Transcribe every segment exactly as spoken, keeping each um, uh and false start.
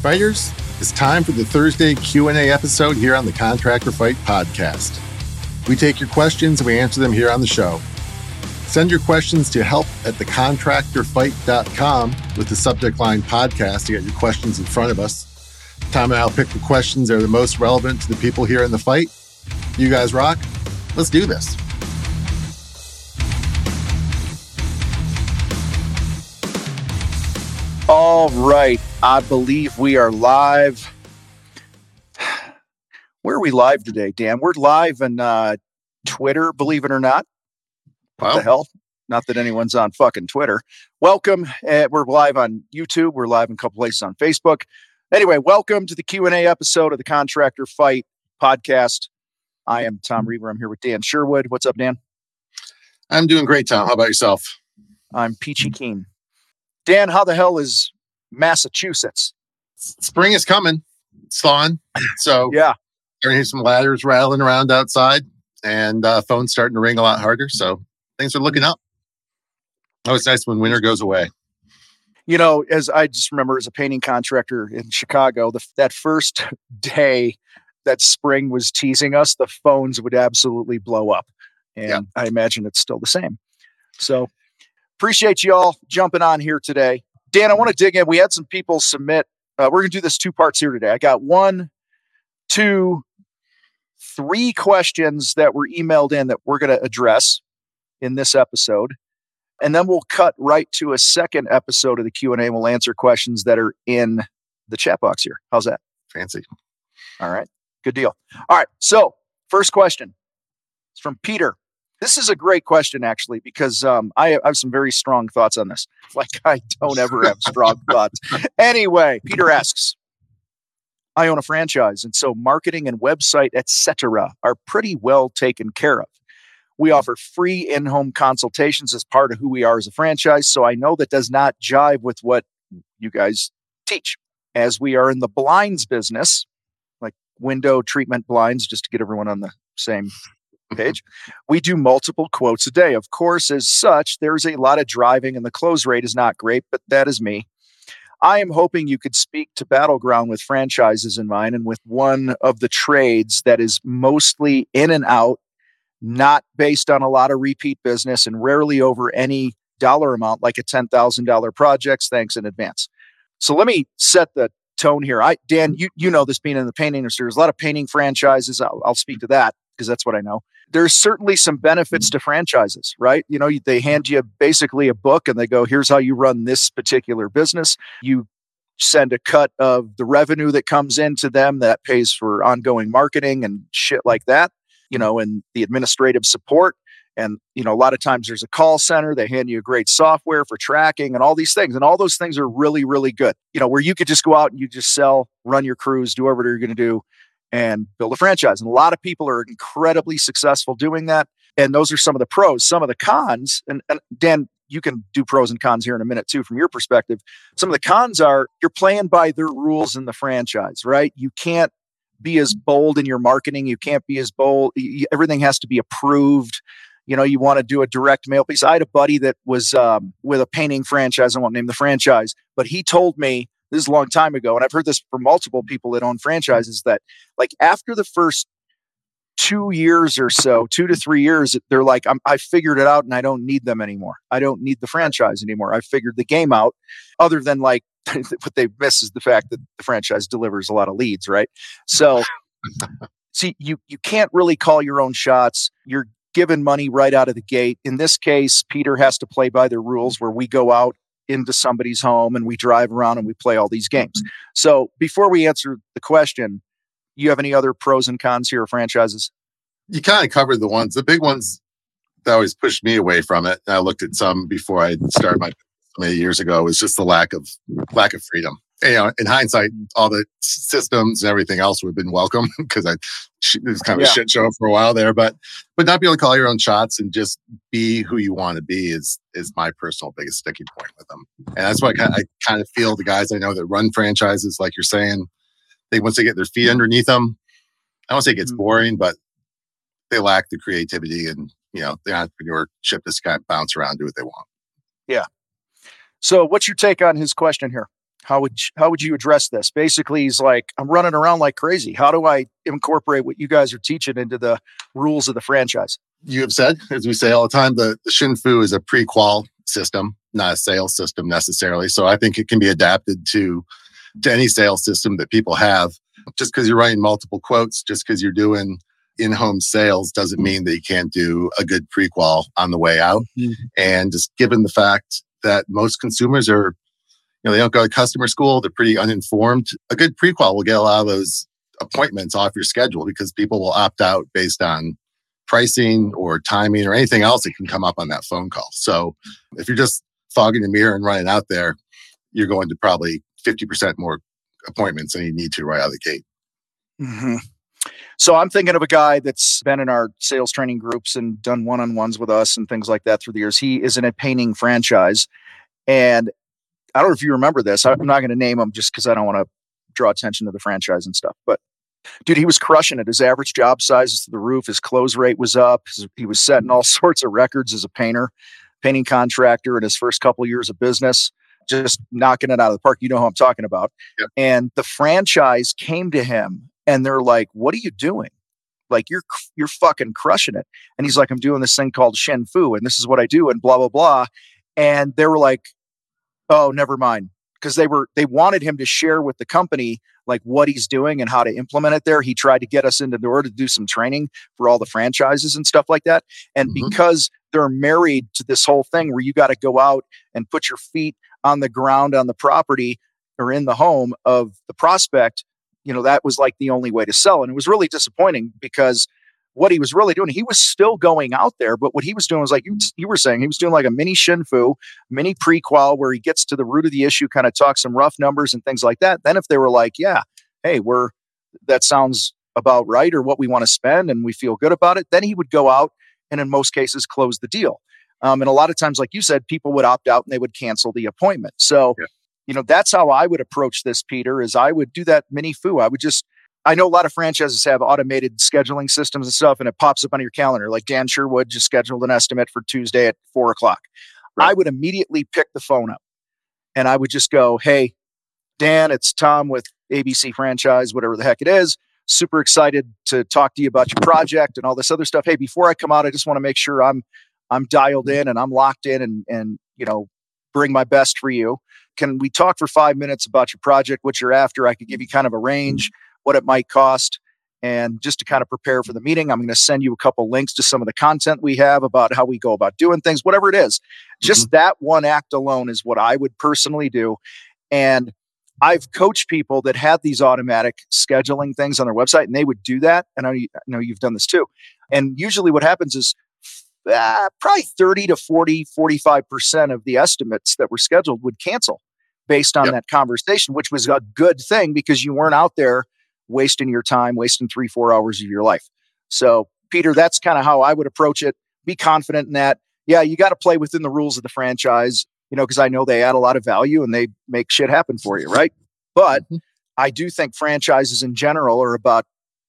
Fighters, it's time for the Thursday Q and A episode here on the Contractor Fight podcast. We take your questions and we answer them here on the show. Send your questions to help at the contractor fight dot com with the subject line podcast to get your questions in front of us. Tom and I'll pick the questions that are the most relevant to the people here in the fight. You guys rock. Let's do this. All right. I believe we are live. Where are we live today, Dan? We're live on uh, Twitter, believe it or not. What Wow. the hell? Not that anyone's on fucking Twitter. Welcome. Uh, we're live on YouTube. We're live in a couple places on Facebook. Anyway, welcome to the Q and A episode of the Contractor Fight podcast. I am Tom Reaver. I'm here with Dan Sherwood. What's up, Dan? I'm doing great, Tom. How about yourself? I'm peachy keen. Dan, how the hell is Massachusetts? Spring is coming. It's thawing. So Yeah. you're going to hear some ladders rattling around outside and uh, phones starting to ring a lot harder. So things are looking up. Oh, it's nice when winter goes away. You know, as I just remember as a painting contractor in Chicago, the, that first day that spring was teasing us, the phones would absolutely blow up. And Yeah. I imagine it's still the same. So appreciate you all jumping on here today. Dan, I want to dig in. We had some people submit. Uh, we're going to do this two parts here today. I got one, two, three questions that were emailed in that we're going to address in this episode. And then we'll cut right to a second episode of the Q and A. We'll answer questions that are in the chat box here. How's that? Fancy. All right. Good deal. All right. So first question is from Peter. This is a great question, actually, because um, I, I have some very strong thoughts on this. Like I don't ever have strong thoughts. Anyway, Peter asks, I own a franchise, and so marketing and website, et cetera, are pretty well taken care of. We offer free in-home consultations as part of who we are as a franchise, so I know that does not jive with what you guys teach. As we are in the blinds business, like window treatment blinds, just to get everyone on the same page, we do multiple quotes a day. Of course, as such, there's a lot of driving and the close rate is not great, but that is me. I am hoping you could speak to Battleground with franchises in mind and with one of the trades that is mostly in and out, not based on a lot of repeat business and rarely over any dollar amount like a ten thousand dollars projects. Thanks in advance. So let me set the tone here. I, Dan, you, you know this being in the painting industry, there's a lot of painting franchises. I'll, I'll speak to that because that's what I know. There's certainly some benefits to franchises, right? You know, they hand you basically a book and they go, here's how you run this particular business. You send a cut of the revenue that comes into them that pays for ongoing marketing and shit like that, you know, and the administrative support. And, you know, a lot of times there's a call center. They hand you great software for tracking and all these things. And all those things are really, really good, you know, where you could just go out and you just sell, run your crews, do whatever you're going to do and build a franchise. And a lot of people are incredibly successful doing that. And those are some of the pros. Some of the cons, and, and Dan, you can do pros and cons here in a minute too, from your perspective. Some of the cons are you're playing by their rules in the franchise, right? You can't be as bold in your marketing. You can't be as bold. You, everything has to be approved. You know, you want to do a direct mail piece. I had a buddy that was um, with a painting franchise. I won't name the franchise, but he told me, this is a long time ago, and I've heard this from multiple people that own franchises, that like after the first two years or so, two to three years, they're like, I'm, I figured it out and I don't need them anymore. I don't need the franchise anymore. I figured the game out, other than like what they miss is the fact that the franchise delivers a lot of leads, right? So see, you, you can't really call your own shots. You're given money right out of the gate. In this case, Peter has to play by the rules where we go out into somebody's home and we drive around and we play all these games. So before we answer the question, you have any other pros and cons here of franchises? You kind of covered the ones, the big ones that always pushed me away from it. And I looked at some before I started my many years ago. Was just the lack of lack of freedom. And, you know, in hindsight, all the systems and everything else would have been welcome because I it was kind of Yeah. a shit show for a while there. But but not be able to call your own shots and just be who you want to be is is my personal biggest sticking point with them. And that's why I kind of, I kind of feel the guys I know that run franchises, like you're saying, they once they get their feet underneath them, I don't say it gets boring, but they lack the creativity and, you know, the entrepreneurship just kind of bounce around, do what they want. Yeah. So what's your take on his question here? How would you, how would you address this? Basically, he's like, I'm running around like crazy. How do I incorporate what you guys are teaching into the rules of the franchise? You have said, as we say all the time, the, the Shin-Fu is a pre-qual system, not a sales system necessarily. So I think it can be adapted to, to any sales system that people have. Just because you're writing multiple quotes, just because you're doing in-home sales doesn't mean that you can't do a good pre-qual on the way out. Mm-hmm. And just given the fact that most consumers are, you know, they don't go to customer school, they're pretty uninformed, a good pre-qual will get a lot of those appointments off your schedule because people will opt out based on pricing or timing or anything else that can come up on that phone call. So if you're just fogging the mirror and running out there, you're going to probably fifty percent more appointments than you need to right out of the gate. Mm-hmm. So I'm thinking of a guy that's been in our sales training groups and done one-on-ones with us and things like that through the years. He is in a painting franchise. And I don't know if you remember this. I'm not going to name him just because I don't want to draw attention to the franchise and stuff. But dude, he was crushing it. His average job size is to the roof. His close rate was up. He was setting all sorts of records as a painter, painting contractor in his first couple of years of business, just knocking it out of the park. You know who I'm talking about. Yep. And the franchise came to him and they're like, what are you doing? Like, you're you're fucking crushing it. And he's like, I'm doing this thing called Shin-Fu, and this is what I do, and blah, blah, blah. And they were like, oh, never mind. Because they were they wanted him to share with the company like what he's doing and how to implement it there. He tried to get us into the door to do some training for all the franchises and stuff like that. And mm-hmm. because they're married to this whole thing where you got to go out and put your feet on the ground on the property or in the home of the prospect, you know, that was like the only way to sell. And it was really disappointing because what he was really doing, he was still going out there, but what he was doing was like you, you were saying, he was doing like a mini Shin-Fu, mini pre-qual where he gets to the root of the issue, kind of talks some rough numbers and things like that. Then if they were like, yeah, hey, we're, that sounds about right, or what we want to spend and we feel good about it, then he would go out and in most cases close the deal. Um, and a lot of times, like you said, people would opt out and they would cancel the appointment. So, yeah. you know, that's how I would approach this, Peter, is I would do that mini Fu. I would just, I know a lot of franchises have automated scheduling systems and stuff, and it pops up on your calendar. Like Dan Sherwood just scheduled an estimate for Tuesday at four o'clock. Right. I would immediately pick the phone up and I would just go, hey, Dan, it's Tom with A B C Franchise, whatever the heck it is. Super excited to talk to you about your project and all this other stuff. Hey, before I come out, I just want to make sure I'm I'm dialed in and I'm locked in and, and, you know, bring my best for you. Can we talk for five minutes about your project, what you're after? I could give you kind of a range, what it might cost. And just to kind of prepare for the meeting, I'm going to send you a couple links to some of the content we have about how we go about doing things, whatever it is. Just mm-hmm. that one act alone is what I would personally do. And I've coached people that had these automatic scheduling things on their website, and they would do that. And I know you've done this too. And usually what happens is uh, probably thirty to forty, forty-five percent of the estimates that were scheduled would cancel based on yep. that conversation, which was a good thing because you weren't out there wasting your time, wasting three, four hours of your life. So, Peter, that's kind of how I would approach it. Be confident in that. Yeah, you got to play within the rules of the franchise, you know, because I know they add a lot of value and they make shit happen for you, right? But mm-hmm. I do think franchises in general are about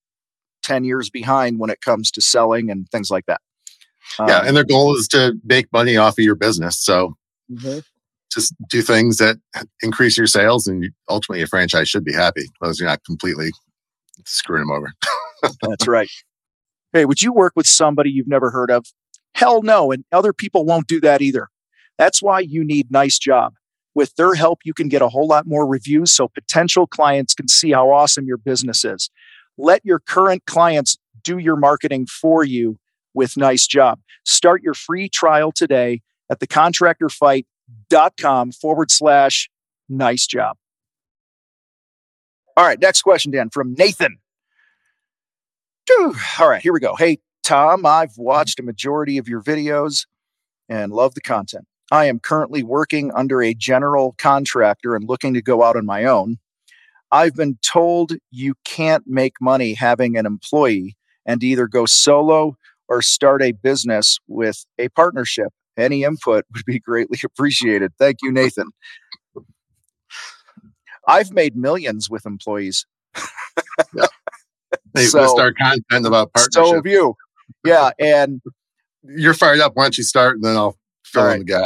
ten years behind when it comes to selling and things like that. Yeah, Um, and their goal is to make money off of your business. So mm-hmm. just do things that increase your sales, and ultimately a franchise should be happy, as long as you're not completely screwing them over. That's right. Hey, would you work with somebody you've never heard of? Hell no, and other people won't do that either. That's why you need Nice Job. With their help, you can get a whole lot more reviews so potential clients can see how awesome your business is. Let your current clients do your marketing for you with Nice Job. Start your free trial today at thecontractorfight.com forward slash nice job. All right, next question, Dan, from Nathan. Whew. All right, here we go. Hey, Tom, I've watched a majority of your videos and love the content. I am currently working under a general contractor and looking to go out on my own. I've been told you can't make money having an employee and either go solo or start a business with a partnership. Any input would be greatly appreciated. Thank you, Nathan. I've made millions with employees. Yeah. Hey, so, let's start content about partnership. So have you. Yeah, and you're fired up. Why don't you start, and then I'll fill right. in the gaps.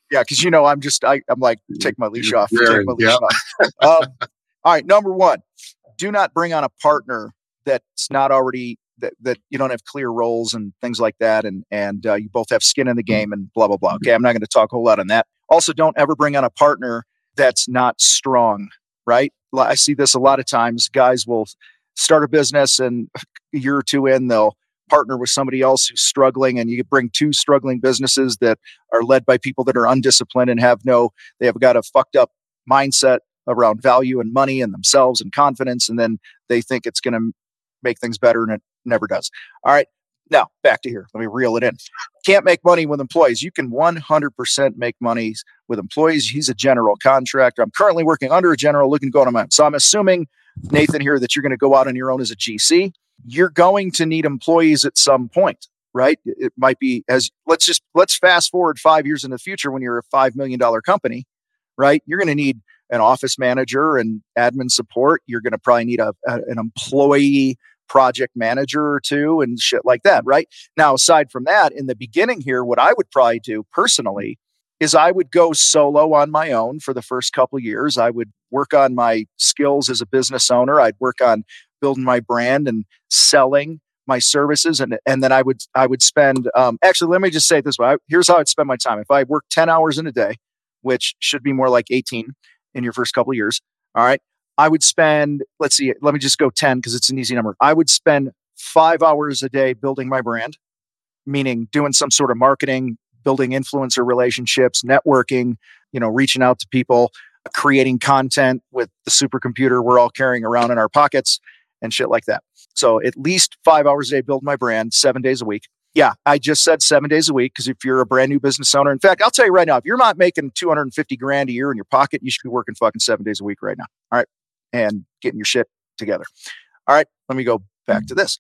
Yeah, because you know, I'm just, I, I'm like, take my leash off. Very, Take my leash yep. off. Um, all right, number one, do not bring on a partner that's not already, that, that you don't have clear roles and things like that. And, and uh, you both have skin in the game and blah, blah, blah. Okay, I'm not going to talk a whole lot on that. Also, don't ever bring on a partner that's not strong, right? I see this a lot of times. Guys will start a business and a year or two in, they'll partner with somebody else who's struggling, and you bring two struggling businesses that are led by people that are undisciplined and have no, they have got a fucked up mindset around value and money and themselves and confidence. And then they think it's going to make things better, and it never does. All right. Now back to here. Let me reel it in. Can't make money with employees. You can one hundred percent make money with employees. He's a general contractor. I'm currently working under a general, looking to go on my own. So I'm assuming, Nathan, here that you're going to go out on your own as a G C. You're going to need employees at some point, right? It might be as let's just let's fast forward five years in the future when you're a five million dollars company, right? You're going to need an office manager and admin support. You're going to probably need a, a an employee project manager or two and shit like that, right? Now, aside from that, in the beginning here, what I would probably do personally is I would go solo on my own for the first couple of years. I would work on my skills as a business owner. I'd work on building my brand and selling my services. And, and then I would, I would spend, um, actually, let me just say it this way. I, here's how I'd spend my time. If I work ten hours in a day, which should be more like eighteen in your first couple of years. All right. I would spend, let's see, let me just go ten because it's an easy number. I would spend five hours a day building my brand, meaning doing some sort of marketing, building influencer relationships, networking, you know, reaching out to people, creating content with the supercomputer we're all carrying around in our pockets and shit like that. So at least five hours a day, build my brand, seven days a week. Yeah, I just said seven days a week because if you're a brand new business owner, in fact, I'll tell you right now, if you're not making two hundred fifty grand a year in your pocket, you should be working fucking seven days a week right now. All right. And getting your shit together. All right. Let me go back to this.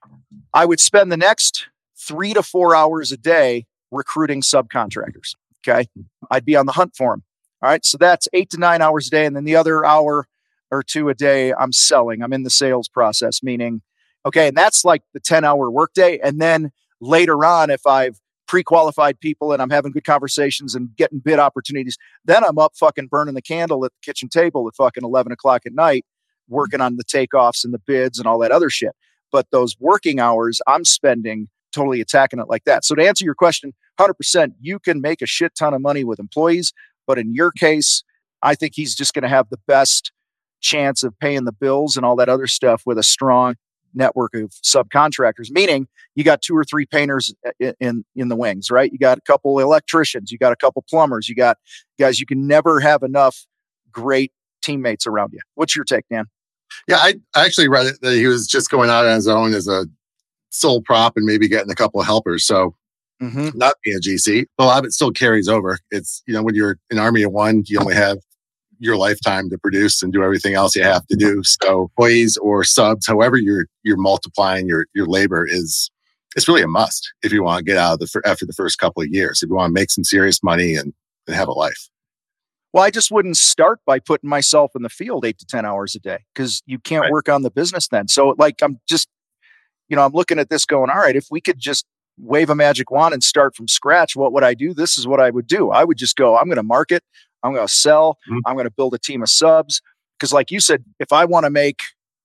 I would spend the next three to four hours a day recruiting subcontractors. Okay. I'd be on the hunt for them. All right. So that's eight to nine hours a day. And then the other hour or two a day, I'm selling. I'm in the sales process, meaning, okay. And that's like the ten hour workday. And then later on, if I've pre-qualified people and I'm having good conversations and getting bid opportunities, then I'm up fucking burning the candle at the kitchen table at fucking eleven o'clock at night, working on the takeoffs and the bids and all that other shit. But those working hours I'm spending totally attacking it like that. So to answer your question, one hundred percent, you can make a shit ton of money with employees. But in your case, I think he's just going to have the best chance of paying the bills and all that other stuff with a strong network of subcontractors, meaning you got two or three painters in, in, in the wings, right? You got a couple electricians, you got a couple plumbers, you got guys, you can never have enough great teammates around you. What's your take, Dan? Yeah, I, I actually read it that he was just going out on his own as a sole prop and maybe getting a couple of helpers. So mm-hmm. not being a G C, a lot of it still carries over. It's, you know, when you're an army of one, you only have your lifetime to produce and do everything else you have to do. So employees or subs, however you're you're multiplying your your labor, is it's really a must if you want to get out of the after the first couple of years. If you want to make some serious money and, and have a life. Well, I just wouldn't start by putting myself in the field eight to ten hours a day because you can't right. work on the business then. So like I'm just, you know, I'm looking at this going, all right, if we could just wave a magic wand and start from scratch, what would I do? This is what I would do. I would just go, I'm going to market. I'm going to sell. Mm-hmm. I'm going to build a team of subs. Because like you said, if I want to make,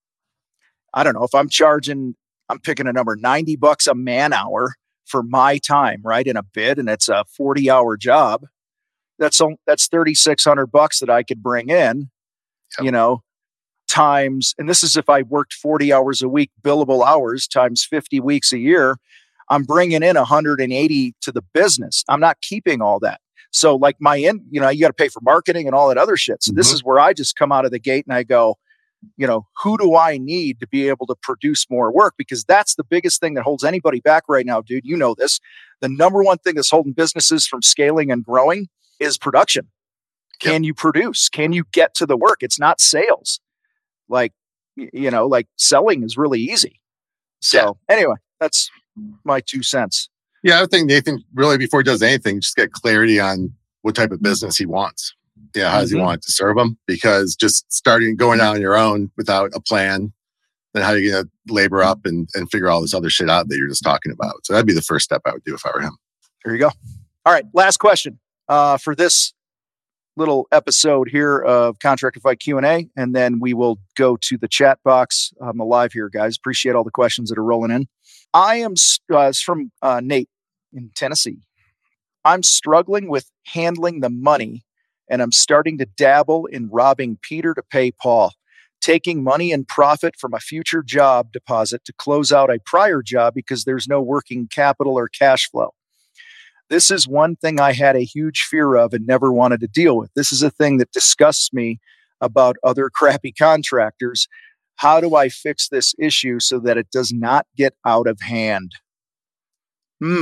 I don't know, if I'm charging, I'm picking a number, ninety bucks a man hour for my time, right, in a bid, and it's a forty hour job, that's that's thirty-six hundred bucks that I could bring in, yep. you know, times, and this is if I worked forty hours a week, billable hours times fifty weeks a year, I'm bringing in one hundred eighty to the business. I'm not keeping all that. So like my end, you know, you got to pay for marketing and all that other shit. So mm-hmm. this is where I just come out of the gate and I go, you know, who do I need to be able to produce more work? Because that's the biggest thing that holds anybody back right now, dude. You know this. The number one thing that's holding businesses from scaling and growing is production. Can yep. you produce? Can you get to the work? It's not sales. Like, you know, like selling is really easy. So yeah. anyway, that's my two cents. Yeah, I think Nathan really, before he does anything, just get clarity on what type of business he wants. Yeah, how does mm-hmm. he want it to serve him? Because just starting going out on your own without a plan, then how are you going to labor up and, and figure all this other shit out that you're just talking about? So that'd be the first step I would do if I were him. There you go. All right, last question. uh, for this little episode here of Contractor Fight Q and A, and then we will go to the chat box on the live here, guys. Appreciate all the questions that are rolling in. I am uh, it's from uh, Nate in Tennessee. I'm struggling with handling the money, and I'm starting to dabble in robbing Peter to pay Paul, taking money and profit from a future job deposit to close out a prior job because there's no working capital or cash flow. This is one thing I had a huge fear of and never wanted to deal with. This is a thing that disgusts me about other crappy contractors. How do I fix this issue so that it does not get out of hand? Hmm.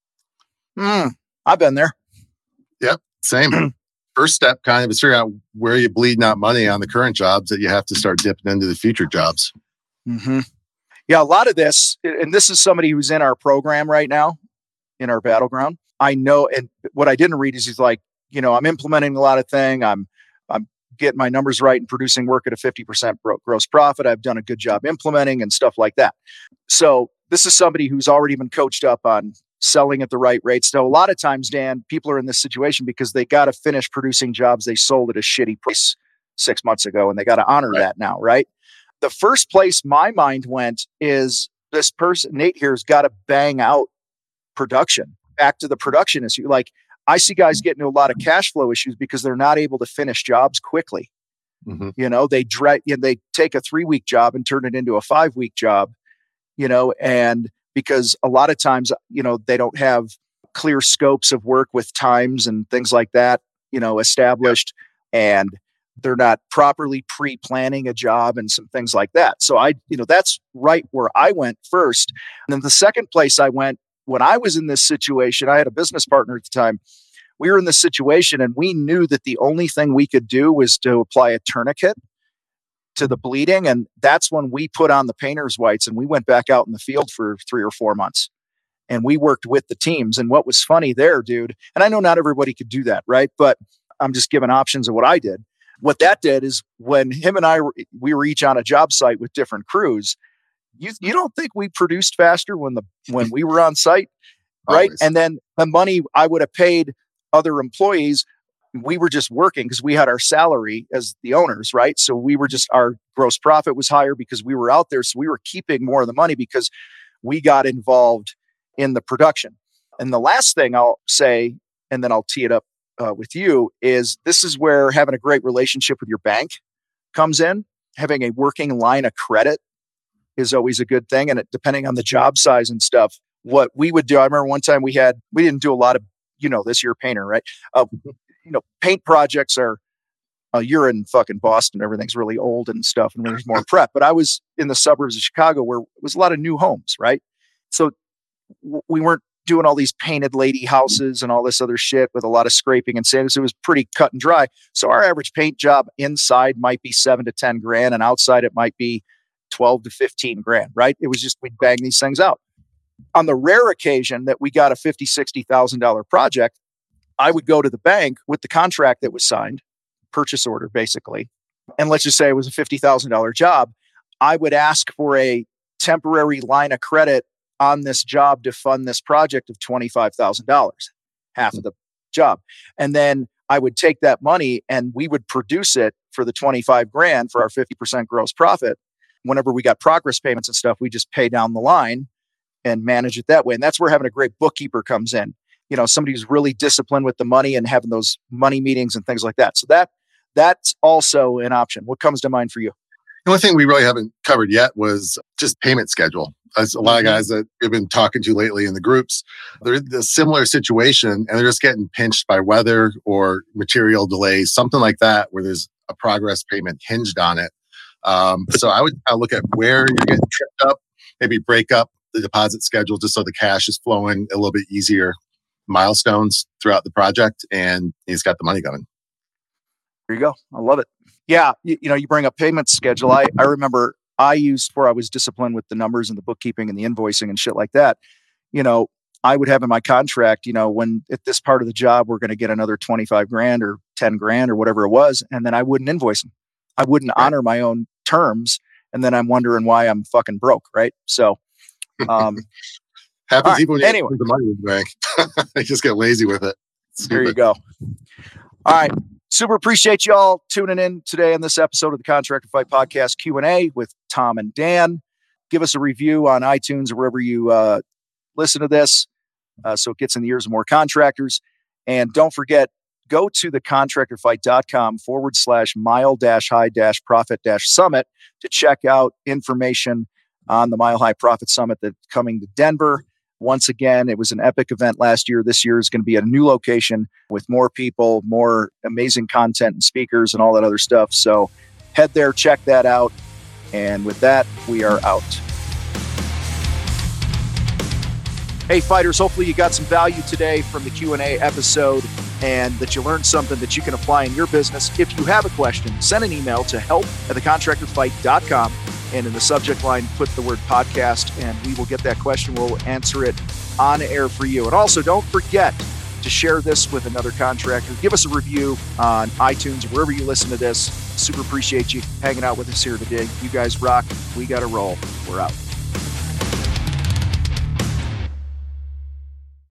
Hmm. I've been there. Yep. Same. First step kind of is figure out where you bleeding out money on the current jobs that you have to start dipping into the future jobs. Mm-hmm. Yeah. A lot of this, and this is somebody who's in our program right now, in our battleground. I know, and what I didn't read is he's like, you know, I'm implementing a lot of things. I'm, I'm getting my numbers right and producing work at a fifty percent gross profit. I've done a good job implementing and stuff like that. So this is somebody who's already been coached up on selling at the right rates. So a lot of times, Dan, people are in this situation because they got to finish producing jobs they sold at a shitty price six months ago, and they got to honor right. that now, right? The first place my mind went is this person, Nate here, has got to bang out production. Back to the production issue. Like, I see guys getting into a lot of cash flow issues because they're not able to finish jobs quickly. Mm-hmm. You know, they dra- you know, they take a three week job and turn it into a five week job, you know, and because a lot of times, you know, they don't have clear scopes of work with times and things like that, you know, established, and they're not properly pre-planning a job and some things like that. So I, you know, that's right where I went first. And then the second place I went, when I was in this situation, I had a business partner at the time. We were in this situation and we knew that the only thing we could do was to apply a tourniquet to the bleeding. And that's when we put on the painter's whites and we went back out in the field for three or four months and we worked with the teams. And what was funny there, dude, and I know not everybody could do that, right? But I'm just giving options of what I did. What that did is when him and I, we were each on a job site with different crews. You you don't think we produced faster when the when we were on site, right? Always. And then the money I would have paid other employees, we were just working because we had our salary as the owners, right? So we were just, our gross profit was higher because we were out there. So we were keeping more of the money because we got involved in the production. And the last thing I'll say, and then I'll tee it up uh, with you, is this is where having a great relationship with your bank comes in. Having a working line of credit is always a good thing. And it, depending on the job size and stuff, what we would do, I remember one time we had, we didn't do a lot of, you know, this, you're a painter, right? Uh, you know, paint projects are, uh, you're in fucking Boston, everything's really old and stuff, and there's more prep. But I was in the suburbs of Chicago where it was a lot of new homes, right? So w- we weren't doing all these painted lady houses and all this other shit with a lot of scraping and sanding. So it was pretty cut and dry. So our average paint job inside might be seven to ten grand, and outside it might be twelve to fifteen grand, right? It was just, we'd bang these things out. On the rare occasion that we got a fifty thousand dollars, sixty thousand dollars project, I would go to the bank with the contract that was signed, purchase order basically. And let's just say it was a fifty thousand dollars job. I would ask for a temporary line of credit on this job to fund this project of twenty-five thousand dollars, half of the job. And then I would take that money and we would produce it for the twenty-five grand for our fifty percent gross profit. Whenever we got progress payments and stuff, we just pay down the line and manage it that way. And that's where having a great bookkeeper comes in. You know, somebody who's really disciplined with the money and having those money meetings and things like that. So that that's also an option. What comes to mind for you? The only thing we really haven't covered yet was just payment schedule. As a lot of guys that we've been talking to lately in the groups, they're in a similar situation and they're just getting pinched by weather or material delays, something like that, where there's a progress payment hinged on it. Um, so I would kind of look at where you're getting tripped up, maybe break up the deposit schedule just so the cash is flowing a little bit easier, milestones throughout the project, and he's got the money coming. There you go. I love it. Yeah. You, you know, you bring up payment schedule. I, I remember I used, where I was disciplined with the numbers and the bookkeeping and the invoicing and shit like that. You know, I would have in my contract, you know, when at this part of the job, we're going to get another twenty-five grand or ten grand or whatever it was. And then I wouldn't invoice them. I wouldn't right. honor my own terms. And then I'm wondering why I'm fucking broke. Right. So, um, happens right. even when you anyway. put the money in the bank. They just get lazy with it. There you go. All right. Super appreciate y'all tuning in today on this episode of the Contractor Fight Podcast Q and A with Tom and Dan. Give us a review on iTunes or wherever you uh, listen to this uh, so it gets in the ears of more contractors. And don't forget, go to the contractorfight.com forward slash mile dash high dash profit dash summit to check out information on the Mile High Profit Summit that's coming to Denver. Once again, it was an epic event last year. This year is going to be at a new location with more people, more amazing content and speakers and all that other stuff. So head there, check that out. And with that, we are out. Hey, fighters, hopefully you got some value today from the Q and A episode and that you learned something that you can apply in your business. If you have a question, send an email to help at the contractor fight dot com. And in the subject line, put the word podcast, and we will get that question. We'll answer it on air for you. And also, don't forget to share this with another contractor. Give us a review on iTunes or wherever you listen to this. Super appreciate you hanging out with us here today. You guys rock. We got to roll. We're out.